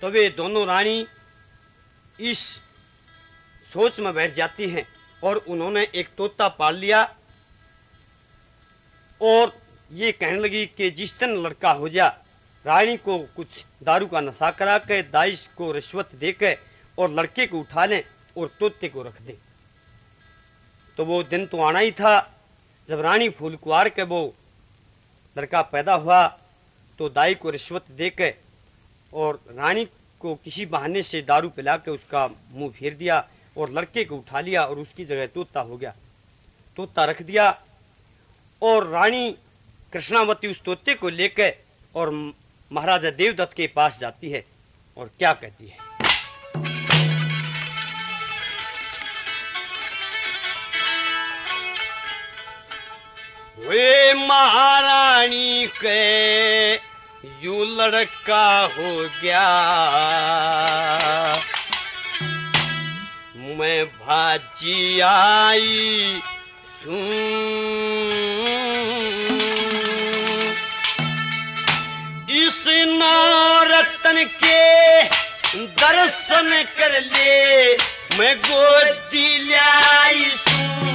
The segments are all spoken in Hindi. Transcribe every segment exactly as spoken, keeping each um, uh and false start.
तो वे दोनों रानी इस सोच में बैठ जाती हैं और उन्होंने एक तोता पाल लिया और ये कहने लगी कि जिस दिन लड़का हो जा रानी को कुछ दारू का नशा करा के दाइश को रिश्वत दे के और लड़के को उठा लें और तोते को रख दें। तो वो दिन तो आना ही था जब रानी फूल कुंवार के वो लड़का पैदा हुआ तो दाई को रिश्वत दे के और रानी को किसी बहाने से दारू पिला के उसका मुंह फेर दिया और लड़के को उठा लिया और उसकी जगह तोता हो गया। तोता रख दिया और रानी कृष्णावती उस तोते को लेकर और महाराजा देवदत्त के पास जाती है और क्या कहती है। वे महारानी के यू लड़का हो गया, मैं भाजी आई सुन, इस नौरतन के दर्शन कर ले, मैं गोदी लाई सुन,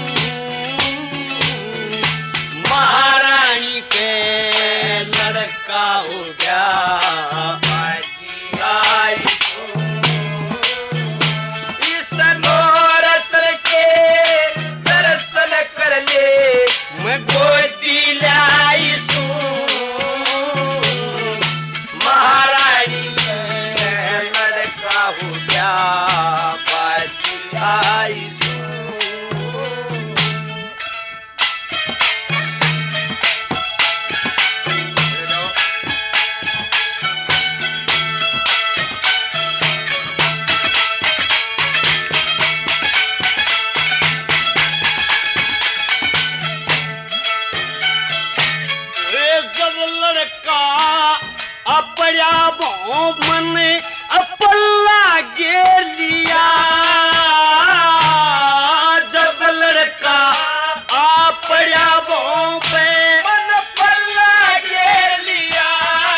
महारानी के लड़का हो गया, भाजी आई सुन, इस नौरतन के दर्शन कर ले, मैं गोदी लाई सुन, महारानी के लड़का हो गया, भाजी आई सुन। अपया भों मन अपल्ला गे लिया, जब लड़का अपया भों पे मन पल्ला गे लिया,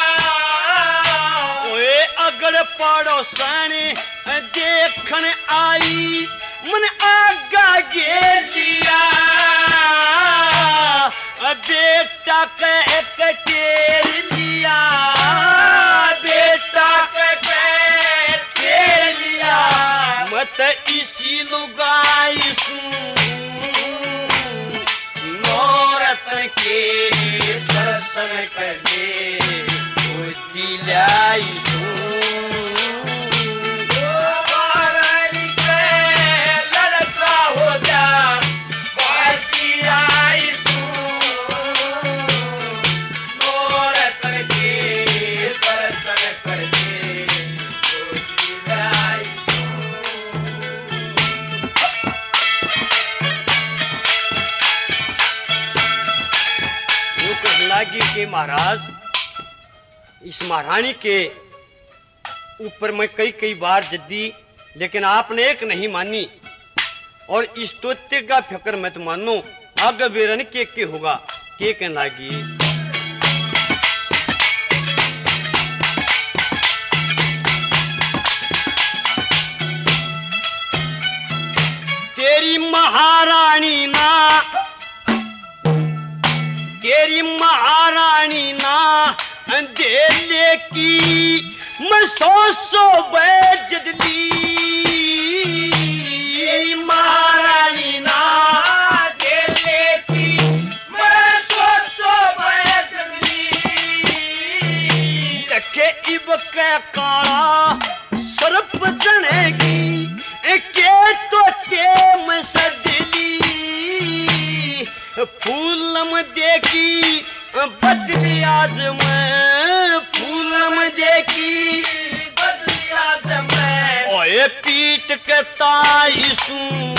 ओए अगर पड़ोसन देखन आई मन आगा गे लिया, बेटा के एक टेर लिया, बेटा के टेर लिया, मत इसी लुगाई सुन, नौरतन के दर्शन कर ले, गोदी लाई सुन, महारानी के लड़का हो जा, भाजी आई सुन, के महाराज इस महारानी के ऊपर मैं कई कई बार जिद्दी, लेकिन आपने एक नहीं मानी और इस तोते का फिक्र मत मानो, आगे बेरन के के होगा के कहने लगी। तेरी महारानी ना तेरी महारानी ना अंधेले की मैं सौ सौ बैजली, महारानी ना अंधेले की मैं सौ सौ बैजली, तके इब के काला सर्प जनेगी के तो के मैं सदली, फूलम देखी बदली आज मैं, फूलम देखी बदली आज मैं, ओए पीट के ताई सुन,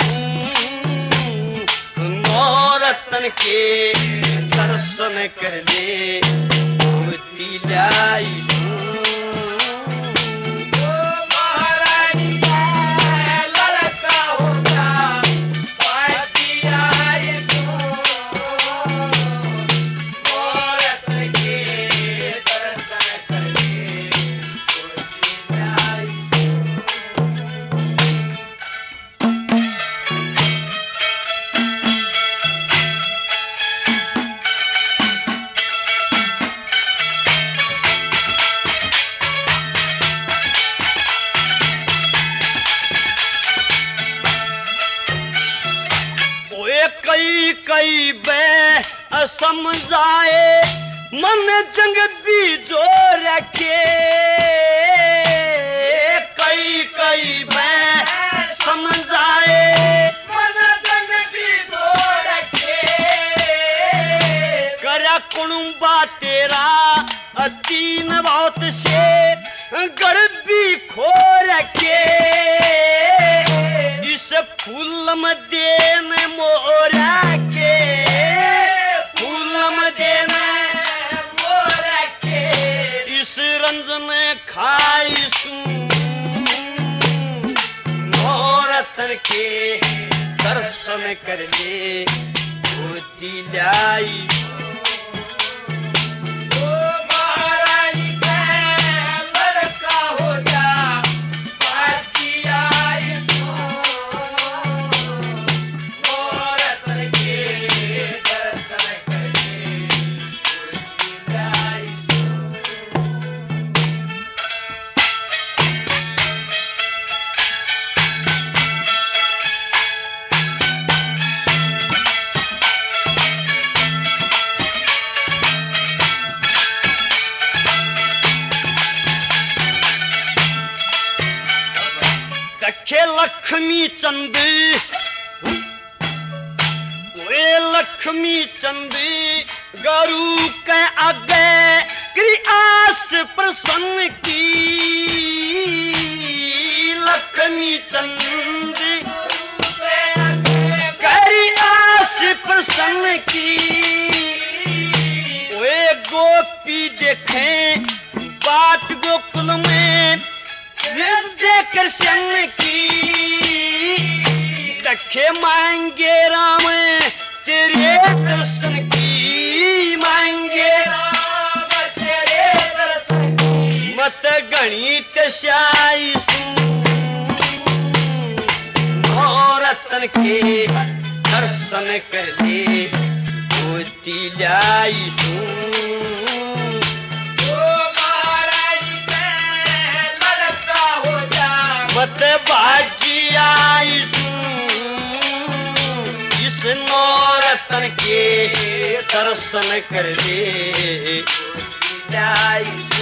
नौरतन के दर्शन कर ले, गोदी लाई सुन, समझाए मन जंग भी जो रखे कई कई मैं समझाए मन जंग भी जो रखे करा कुणुबा तेरा तीन बात से घर भी खो रखे इस फूल मदेन मोरा के फूल मदेन मोरा के इस रंजन खाई मोरतन के दर्शन कर ले होती लाई लक्ष्मी चंद वे लक्ष्मी चंद गुरु के आगे क्रियास प्रसन्न की लक्ष्मी चंद क्रियास प्रसन्न की वे गोपी देखें बाट गोकुल में कृष्ण की दखे मांगे राम तेरे दर्शन की मांगे राम तेरे दर्शन की मत गणित श्याई रतन के दर्शन कर ले होती लाई मत बाजी आई इस नौरतन के दर्शन कर ले